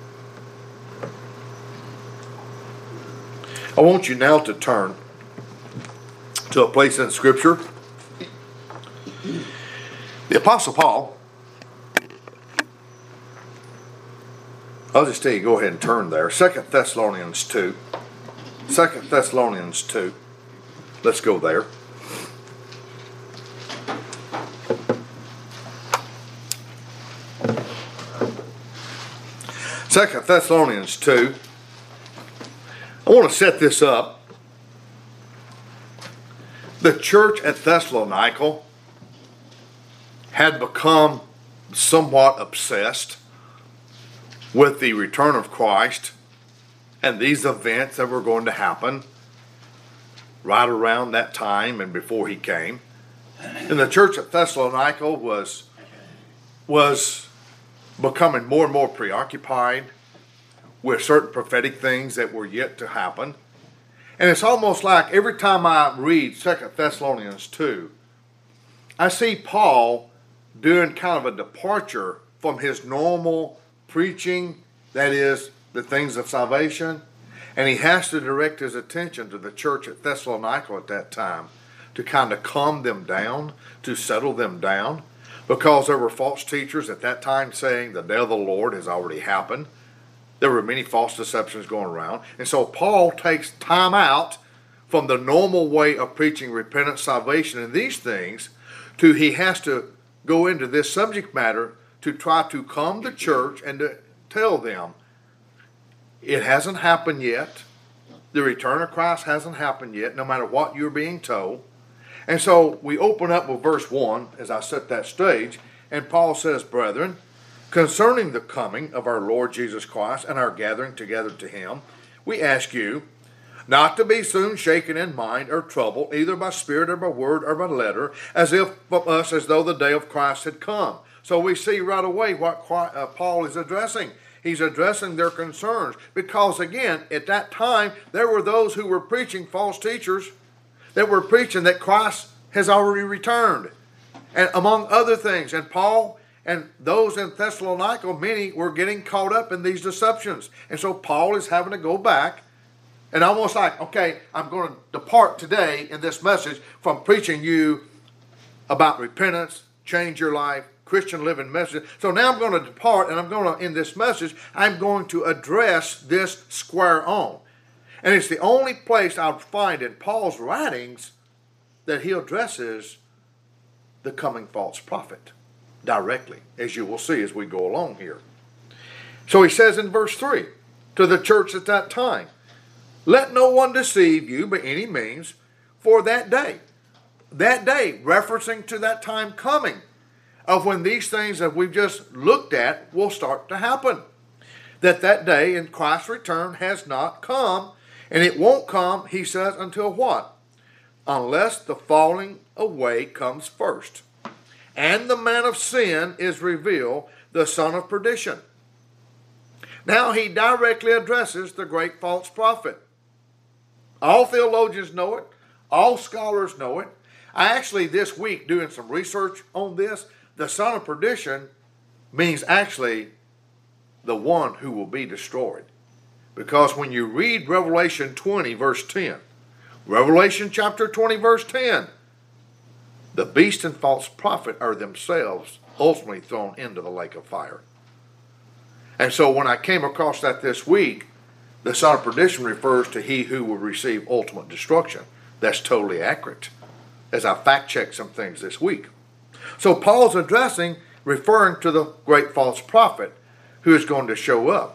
I want you now to turn to a place in Scripture. The Apostle Paul, I'll just tell you, go ahead and turn there. 2 Thessalonians 2. 2 Thessalonians 2. Let's go there. 2 2 Thessalonians 2. I want to set this up. The church at Thessalonica had become somewhat obsessed with the return of Christ and these events that were going to happen right around that time and before he came. And the church at Thessalonica was becoming more and more preoccupied with certain prophetic things that were yet to happen. And it's almost like every time I read 2 Thessalonians 2, I see Paul doing kind of a departure from his normal preaching, that is, the things of salvation. And he has to direct his attention to the church at Thessalonica at that time to kind of calm them down, to settle them down, because there were false teachers at that time saying the day of the Lord has already happened. There were many false deceptions going around. And so Paul takes time out from the normal way of preaching repentance, salvation, and these things, to he has to go into this subject matter to try to calm the church and to tell them it hasn't happened yet. The return of Christ hasn't happened yet, no matter what you're being told. And so we open up with verse 1 as I set that stage, and Paul says, "Brethren, concerning the coming of our Lord Jesus Christ and our gathering together to him, we ask you not to be soon shaken in mind or troubled, either by spirit or by word or by letter, as if from us as though the day of Christ had come." So we see right away what Paul is addressing. He's addressing their concerns because, again, at that time, there were those who were preaching, false teachers, that were preaching that Christ has already returned, and among other things. And Paul and those in Thessalonica, many were getting caught up in these deceptions. And so Paul is having to go back and almost like, okay, I'm going to depart today in this message from preaching you about repentance, change your life, Christian living message. So now I'm going to depart, and I'm going to, in this message, I'm going to address this square on. And it's the only place I'll find in Paul's writings that he addresses the coming false prophet directly, as you will see as we go along here. So he says in verse 3, to the church at that time, "Let no one deceive you by any means, for that day," referencing to that time coming, of when these things that we've just looked at will start to happen. That day in Christ's return has not come, and it won't come, he says, until what? Unless the falling away comes first, and the man of sin is revealed, the son of perdition. Now he directly addresses the great false prophet. All theologians know it. All scholars know it. I actually this week doing some research on this, the son of perdition means actually the one who will be destroyed. Because when you read Revelation 20 verse 10, Revelation chapter 20 verse 10, the beast and false prophet are themselves ultimately thrown into the lake of fire. And so when I came across that this week, the son of perdition refers to he who will receive ultimate destruction. That's totally accurate, as I fact-checked some things this week. So Paul's addressing, referring to the great false prophet who is going to show up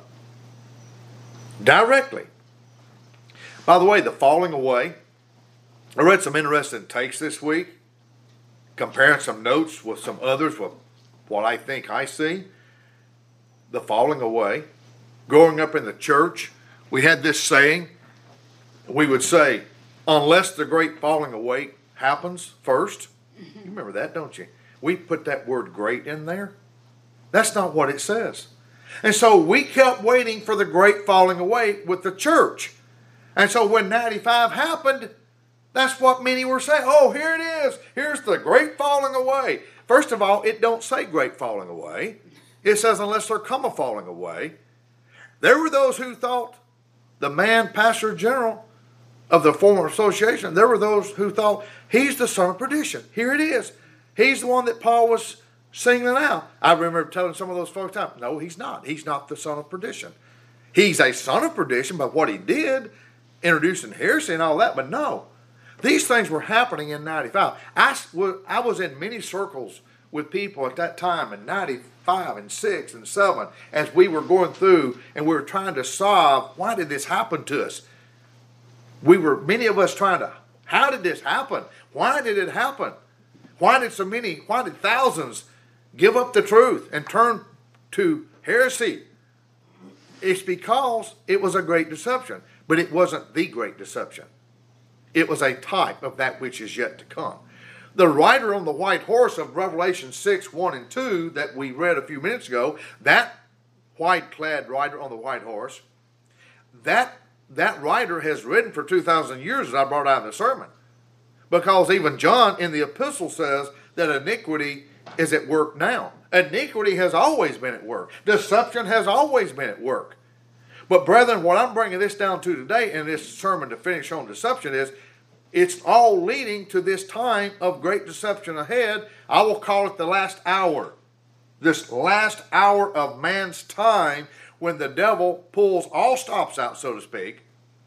directly. By the way, the falling away, I read some interesting takes this week, comparing some notes with some others with what I think I see. The falling away, growing up in the church, we had this saying, we would say, unless the great falling away happens first. You remember that, don't you? We put that word great in there. That's not what it says. And so we kept waiting for the great falling away with the church. And so when 95 happened, that's what many were saying. Oh, here it is. Here's the great falling away. First of all, it don't say great falling away. It says unless there come a falling away. There were those who thought the man, pastor general of the former association, there were those who thought he's the son of perdition. Here it is. He's the one that Paul was singling out. I remember telling some of those folks, no, he's not. He's not the son of perdition. He's a son of perdition by what he did, introducing heresy and all that, but no. These things were happening in 95. I was in many circles with people at that time in 95 and 6 and 7 as we were going through and we were trying to solve, why did this happen to us? Many of us trying to, how did this happen? Why did it happen? Why did thousands give up the truth and turn to heresy? It's because it was a great deception, but it wasn't the great deception. It was a type of that which is yet to come. The rider on the white horse of Revelation 6, 1 and 2 that we read a few minutes ago, that white-clad rider on the white horse, that rider has ridden for 2,000 years, as I brought out in the sermon. Because even John in the epistle says that iniquity is at work now. Iniquity has always been at work. Deception has always been at work. But brethren, what I'm bringing this down to today in this sermon to finish on deception is, it's all leading to this time of great deception ahead. I will call it the last hour. This last hour of man's time when the devil pulls all stops out, so to speak,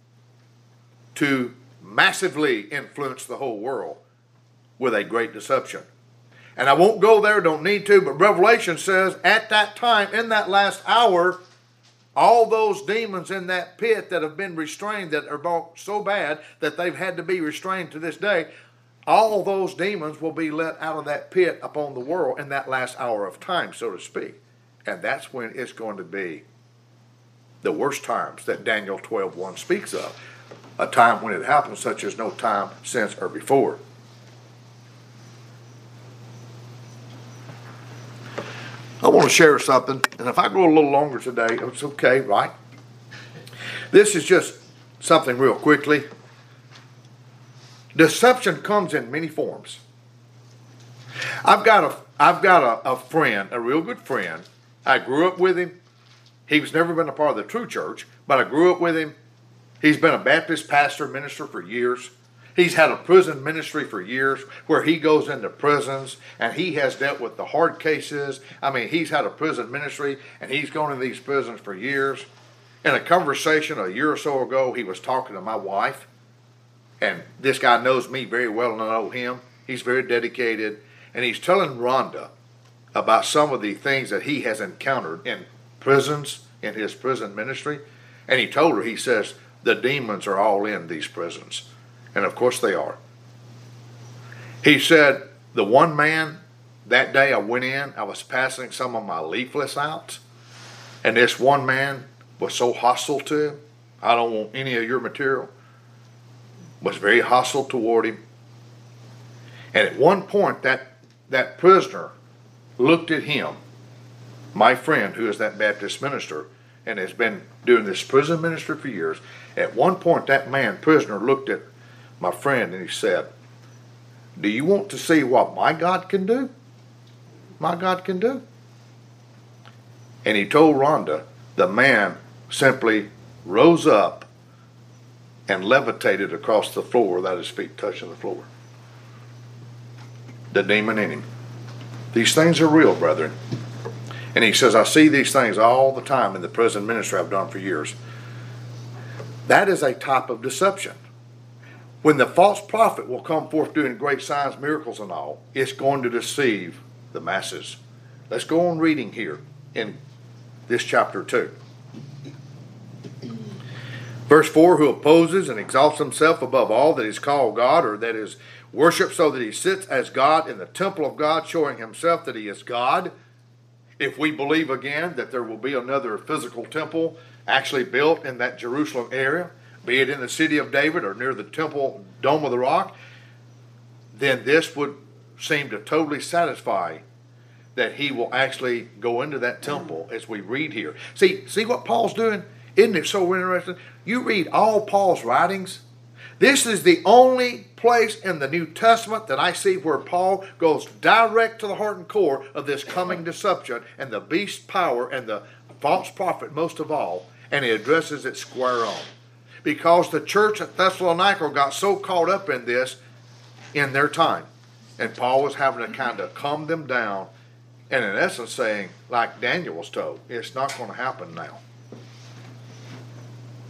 to massively influence the whole world with a great deception. And I won't go there, don't need to, but Revelation says at that time, in that last hour, all those demons in that pit that have been restrained, that are so bad that they've had to be restrained to this day, all those demons will be let out of that pit upon the world in that last hour of time, so to speak. And that's when it's going to be the worst times that Daniel 12:1 speaks of. A time when it happens such as no time since or before. I want to share something, and if I go a little longer today, it's okay, right? This is just something real quickly. Deception comes in many forms. I've got a friend, a real good friend. I grew up with him. He's never been a part of the true church, but I grew up with him. He's been a Baptist pastor, minister for years. He's had a prison ministry for years where he goes into prisons and he has dealt with the hard cases. I mean, he's had a prison ministry and he's gone into these prisons for years. In a conversation a year or so ago, he was talking to my wife, and this guy knows me very well and I know him. He's very dedicated, and he's telling Rhonda about some of the things that he has encountered in prisons, in his prison ministry. And he told her, he says, the demons are all in these prisons. And of course they are. He said, the one man, that day I went in, I was passing some of my leaflets out, and this one man was so hostile to him, I don't want any of your material, was very hostile toward him. And at one point, that prisoner looked at him, my friend, who is that Baptist minister, and has been doing this prison ministry for years. At one point, that prisoner, looked at my friend and he said, do you want to see what my God can do? My God can do. And he told Rhonda, the man simply rose up and levitated across the floor without his feet touching the floor. The demon in him. These things are real, brethren. And he says, I see these things all the time in the prison ministry I've done for years. That is a type of deception. When the false prophet will come forth doing great signs, miracles, and all, it's going to deceive the masses. Let's go on reading here in this chapter 2. Verse 4, who opposes and exalts himself above all that is called God, or that is worshipped, so that he sits as God in the temple of God, showing himself that he is God. If we believe again that there will be another physical temple actually built in that Jerusalem area, be it in the city of David or near the temple Dome of the Rock, then this would seem to totally satisfy that he will actually go into that temple as we read here. See what Paul's doing? Isn't it so interesting? You read all Paul's writings. This is the only place in the New Testament that I see where Paul goes direct to the heart and core of this coming deception and the beast power and the false prophet most of all, and he addresses it square on. Because the church at Thessalonica got so caught up in this in their time. And Paul was having to kind of calm them down and in essence saying, like Daniel was told, it's not going to happen now.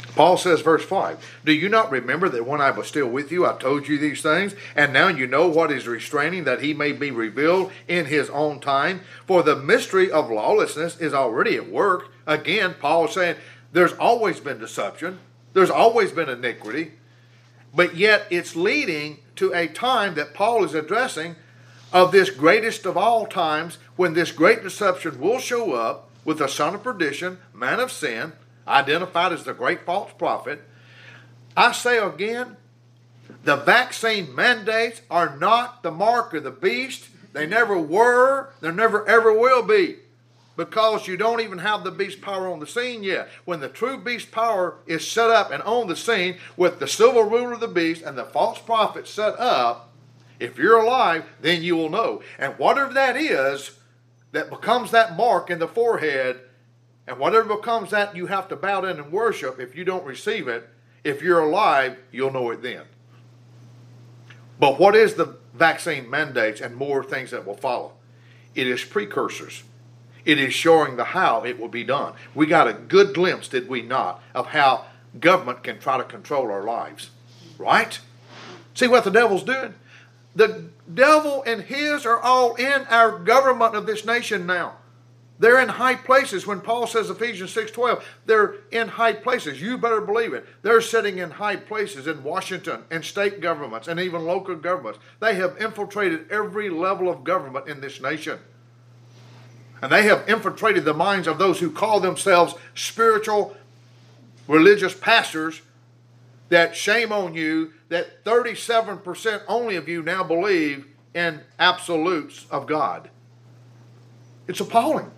Paul says, verse 5, do you not remember that when I was still with you, I told you these things? And now you know what is restraining, that he may be revealed in his own time. For the mystery of lawlessness is already at work. Again, Paul is saying there's always been deception. There's always been iniquity. But yet it's leading to a time that Paul is addressing of this greatest of all times, when this great deception will show up with the son of perdition, man of sin, identified as the great false prophet. I say again, the vaccine mandates are not the mark of the beast. They never were. They never ever will be. Because you don't even have the beast power on the scene yet. When the true beast power is set up and on the scene with the civil ruler of the beast and the false prophet set up, if you're alive, then you will know. And whatever that is that becomes that mark in the forehead, and whatever becomes that you have to bow down and worship, if you don't receive it, if you're alive, you'll know it then. But what is the vaccine mandates and more things that will follow? It is precursors. It is showing the how it will be done. We got a good glimpse, did we not, of how government can try to control our lives. Right? See what the devil's doing? The devil and his are all in our government of this nation now. They're in high places. When Paul says Ephesians 6:12, they're in high places. You better believe it. They're sitting in high places in Washington and state governments and even local governments. They have infiltrated every level of government in this nation. And they have infiltrated the minds of those who call themselves spiritual, religious pastors, that shame on you, that 37% only of you now believe in absolutes of God. It's appalling.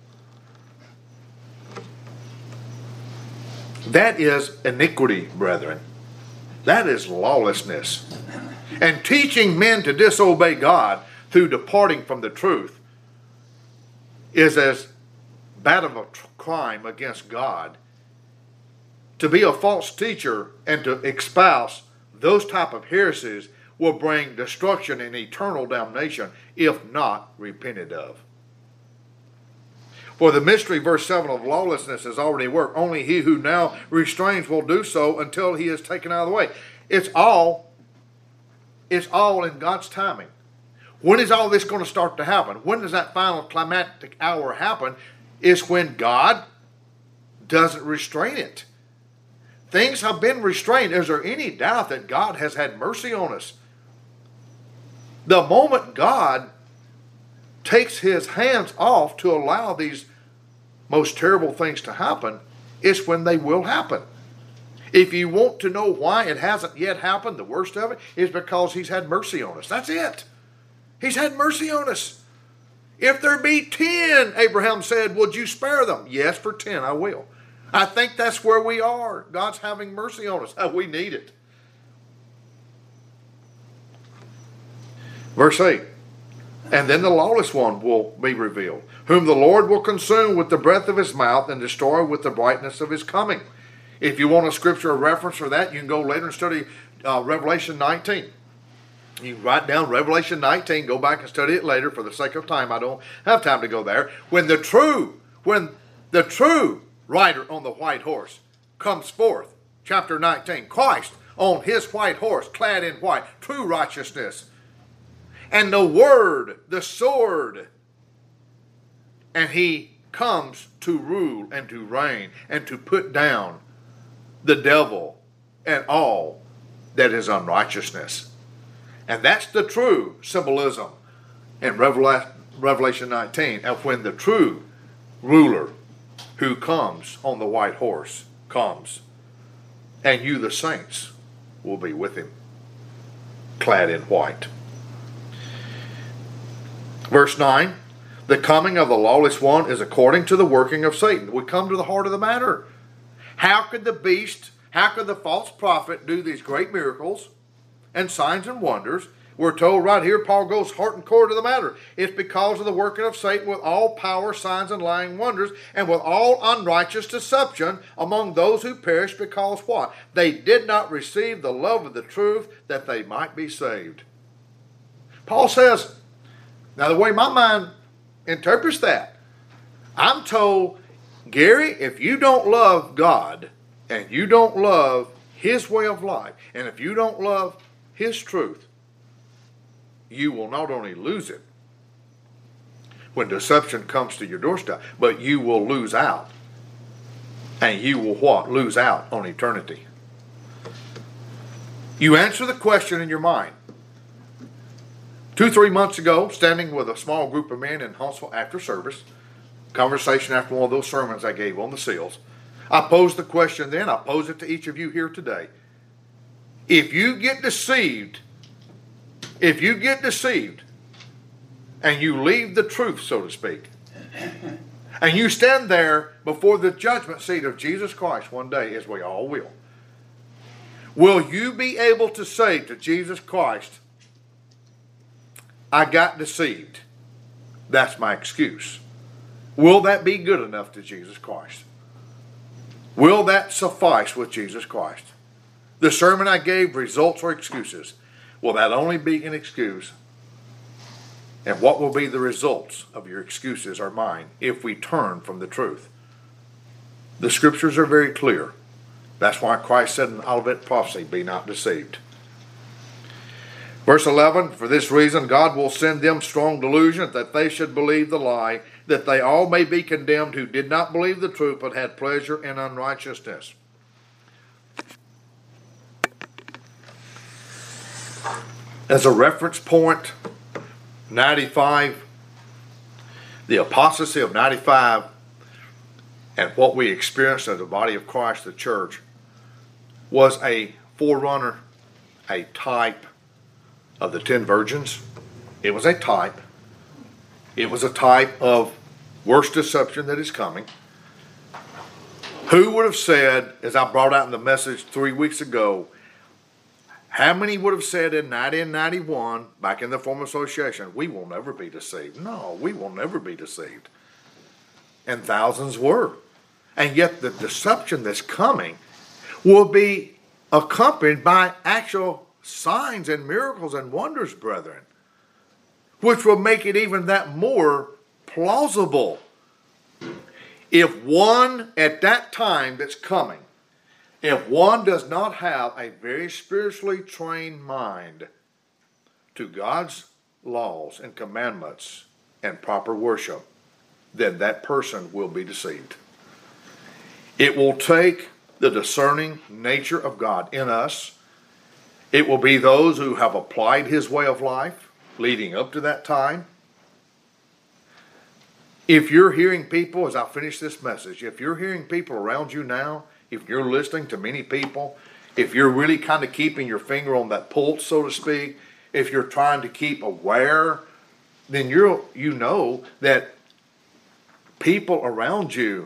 That is iniquity, brethren. That is lawlessness. And teaching men to disobey God through departing from the truth is as bad of a crime against God. To be a false teacher and to espouse those type of heresies will bring destruction and eternal damnation if not repented of. For the mystery, verse 7, of lawlessness is already worked. Only he who now restrains will do so until he is taken out of the way. It's all in God's timing. When is all this going to start to happen? When does that final climactic hour happen? Is when God doesn't restrain it. Things have been restrained. Is there any doubt that God has had mercy on us? The moment God takes his hands off to allow these most terrible things to happen, is when they will happen. If you want to know why it hasn't yet happened, the worst of it is because he's had mercy on us. That's it. He's had mercy on us. If there be 10, Abraham said, would you spare them? Yes, for 10 I will. I think that's where we are. God's having mercy on us. We need it. Verse 8. And then the lawless one will be revealed, whom the Lord will consume with the breath of his mouth and destroy with the brightness of his coming. If you want a scripture reference for that, you can go later and study Revelation 19. You can write down Revelation 19, go back and study it later. For the sake of time, I don't have time to go there. When the true rider on the white horse comes forth, chapter 19, Christ on his white horse, clad in white, true righteousness, and the word, the sword, and he comes to rule and to reign and to put down the devil and all that is unrighteousness. And that's the true symbolism in Revelation 19 of when the true ruler who comes on the white horse comes, and you, the saints, will be with him, clad in white. Verse 9, the coming of the lawless one is according to the working of Satan. We come to the heart of the matter. How could the beast, how could the false prophet do these great miracles and signs and wonders? We're told right here, Paul goes heart and core to the matter. It's because of the working of Satan with all power, signs, and lying wonders, and with all unrighteous deception among those who perish, because what? They did not receive the love of the truth, that they might be saved. Paul says, now the way my mind interprets that, I'm told, Gary, if you don't love God and you don't love his way of life, and if you don't love his truth, you will not only lose it when deception comes to your doorstep, but you will lose out. And you will what? Lose out on eternity. You answer the question in your mind. 2-3 months ago, standing with a small group of men in Huntsville after service, conversation after one of those sermons I gave on the seals, I posed the question then, I pose it to each of you here today. If you get deceived, and you leave the truth, so to speak, and you stand there before the judgment seat of Jesus Christ one day, as we all will you be able to say to Jesus Christ, I got deceived. That's my excuse. Will that be good enough to Jesus Christ? Will that suffice with Jesus Christ? The sermon I gave, results or excuses, will that only be an excuse? And what will be the results of your excuses or mine if we turn from the truth? The scriptures are very clear. That's why Christ said in Olivet prophecy, be not deceived. Verse 11, for this reason God will send them strong delusion that they should believe the lie, that they all may be condemned who did not believe the truth but had pleasure in unrighteousness. As a reference point, 95, the apostasy of 95, and what we experienced as the body of Christ, the church, was a forerunner, a type of the 10 virgins. It was a type. It was a type of worse deception that is coming. Who would have said, as I brought out in the message 3 weeks ago, how many would have said in 1991, back in the former association, we will never be deceived? No, we will never be deceived. And thousands were. And yet the deception that's coming will be accompanied by actual signs and miracles and wonders, brethren, which will make it even that more plausible. If one at that time that's coming, if one does not have a very spiritually trained mind to God's laws and commandments and proper worship, then that person will be deceived. It will take the discerning nature of God in us. It will be those who have applied his way of life leading up to that time. If you're hearing people, as I finish this message, if you're hearing people around you now, if you're listening to many people, if you're really kind of keeping your finger on that pulse, so to speak, if you're trying to keep aware, then you know that people around you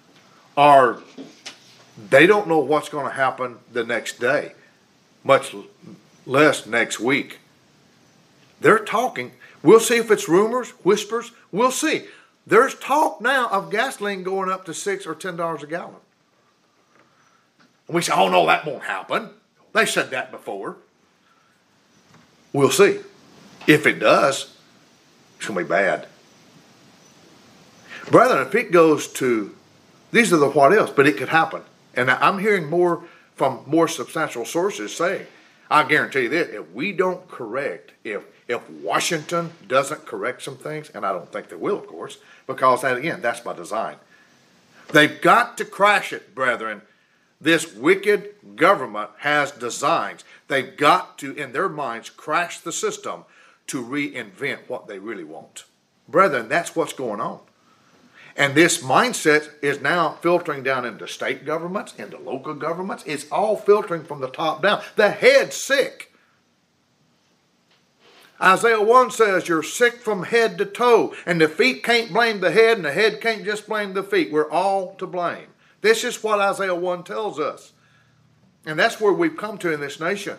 they don't know what's going to happen the next day, much less next week. They're talking. We'll see if it's rumors, whispers. We'll see. There's talk now of gasoline going up to $6 or $10 a gallon. And we say, oh no, that won't happen. They said that before. We'll see. If it does, it's going to be bad. Brethren, if it goes to, these are the what ifs, but it could happen. And I'm hearing more from more substantial sources saying, I guarantee you this, if we don't correct, if Washington doesn't correct some things, and I don't think they will, of course, because that, again, that's by design. They've got to crash it, brethren. This wicked government has designs. They've got to, in their minds, crash the system to reinvent what they really want. Brethren, that's what's going on. And this mindset is now filtering down into state governments, into local governments. It's all filtering from the top down. The head's sick. Isaiah 1 says you're sick from head to toe, and the feet can't blame the head, and the head can't just blame the feet. We're all to blame. This is what Isaiah 1 tells us. And that's where we've come to in this nation.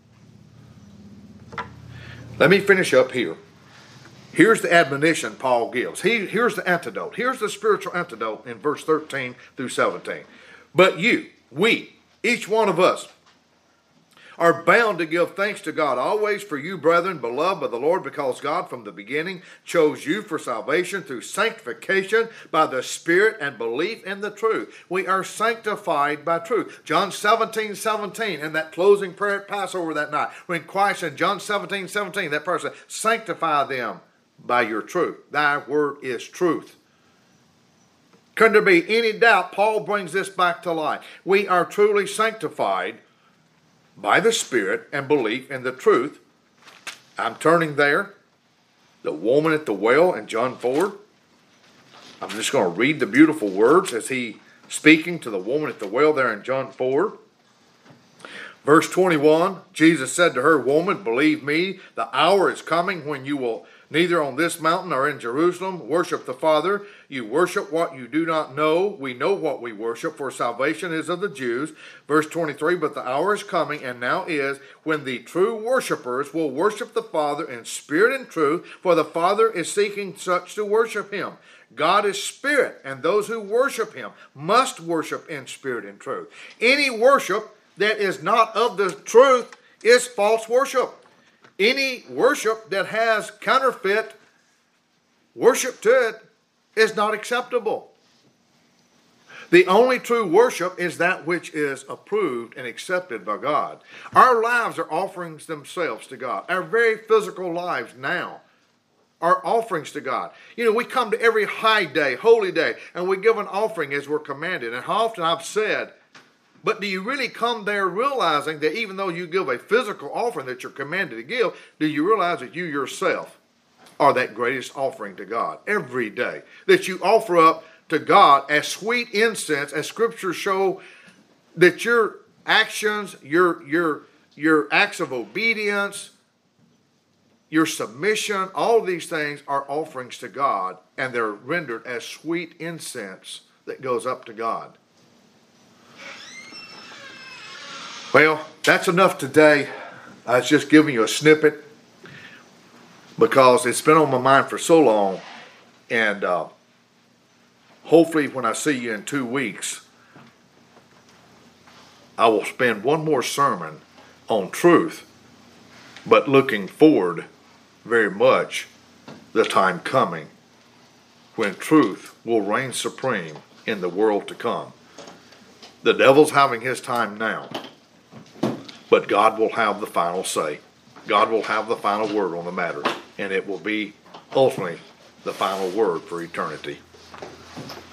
Let me finish up here. Here's the admonition Paul gives. Here's the antidote. Here's the spiritual antidote in verse 13 through 17. But we, each one of us, are bound to give thanks to God always for you, brethren, beloved by the Lord, because God from the beginning chose you for salvation through sanctification by the Spirit and belief in the truth. We are sanctified by truth. John 17:17, in that closing prayer at Passover that night, when Christ in John 17:17, that person, sanctify them by your truth. Thy word is truth. Couldn't there be any doubt? Paul brings this back to life. We are truly sanctified by the Spirit and belief in the truth. I'm turning there. The woman at the well in John 4. I'm just going to read the beautiful words as he speaking to the woman at the well there in John 4. Verse 21, Jesus said to her, Woman, believe me, the hour is coming when you will neither on this mountain nor in Jerusalem worship the Father. You worship what you do not know. We know what we worship, for salvation is of the Jews. Verse 23, but the hour is coming, and now is, when the true worshipers will worship the Father in spirit and truth, for the Father is seeking such to worship him. God is spirit, and those who worship him must worship in spirit and truth. Any worship that is not of the truth is false worship. Any worship that has counterfeit worship to it is not acceptable. The only true worship is that which is approved and accepted by God. Our lives are offerings themselves to God. Our very physical lives now are offerings to God. You know, we come to every high day, holy day, and we give an offering as we're commanded. And how often I've said, but do you really come there realizing that even though you give a physical offering that you're commanded to give, do you realize that you yourself are that greatest offering to God every day? That you offer up to God as sweet incense, as scriptures show that your actions, your acts of obedience, your submission, all of these things are offerings to God, and they're rendered as sweet incense that goes up to God. Well, that's enough today. I was just giving you a snippet because it's been on my mind for so long. And hopefully when I see you in 2 weeks, I will spend one more sermon on truth, but looking forward very much the time coming when truth will reign supreme in the world to come. The devil's having his time now. But God will have the final say. God will have the final word on the matter. And it will be ultimately the final word for eternity.